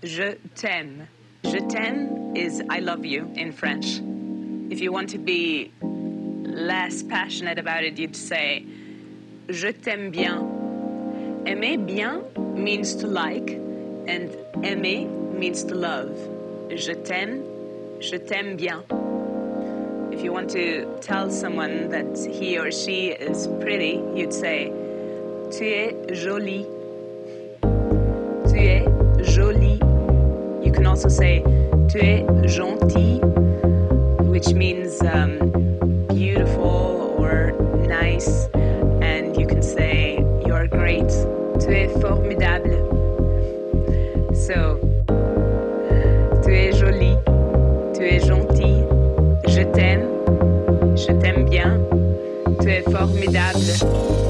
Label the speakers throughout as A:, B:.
A: Je t'aime. Je t'aime is I love you in French. If you want to be less passionate about it, you'd say je t'aime bien. Aimer bien means to like, and aimer means to love. Je t'aime bien. If you want to tell someone that he or she is pretty, you'd say tu es jolie. Tu es jolie. You can also say tu es gentil, which means beautiful or nice, and you can say you're great. Tu es formidable. So, tu es jolie, tu es gentil, je t'aime bien, tu es formidable.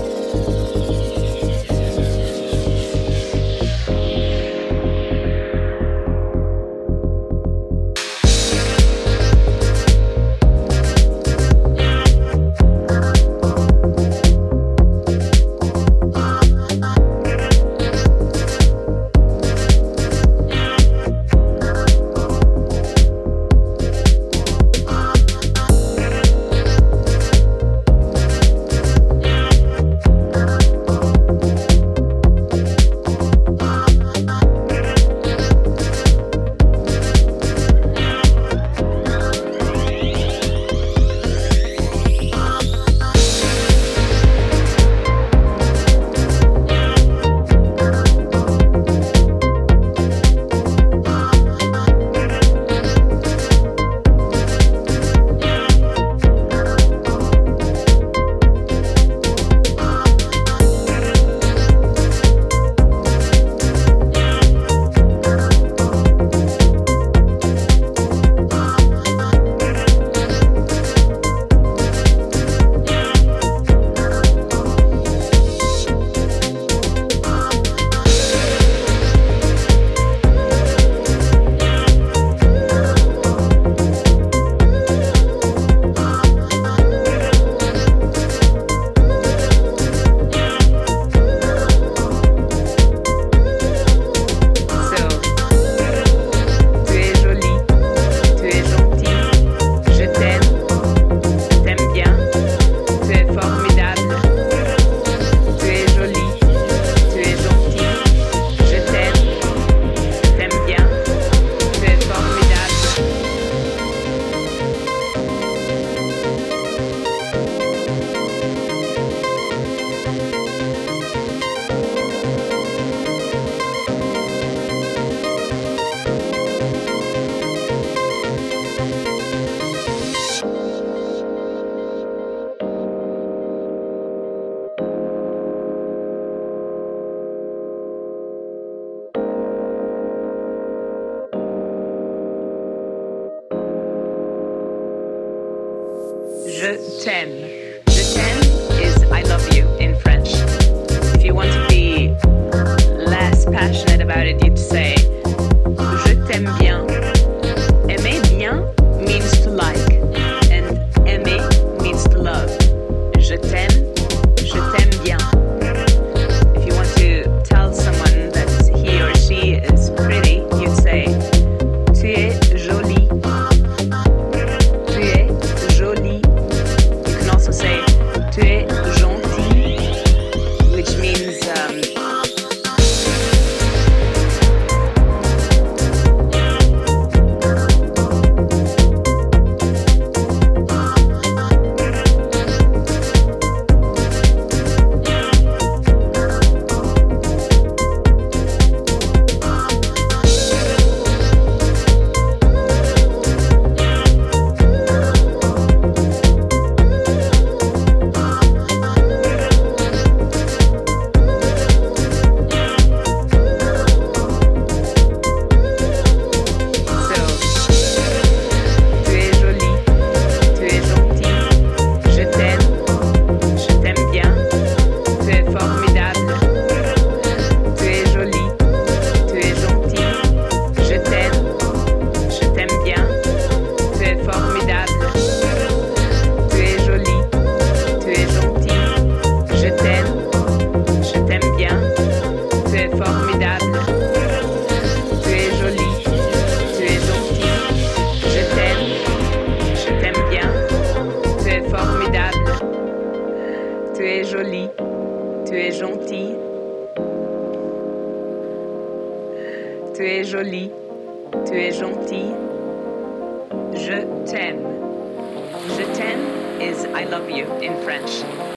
A: Je t'aime. Je t'aime is I love you in French. If you want to be less passionate about it, you'd say je t'aime bien. Aimer bien means to like, and aimer means to love. Je t'aime bien. If you want to tell someone that he or she is pretty, you'd say tu es jolie. Tu es jolie. You can also say jolie. Tu es gentille. Tu es jolie. Tu es gentille. Je t'aime. Je t'aime is I love you in French.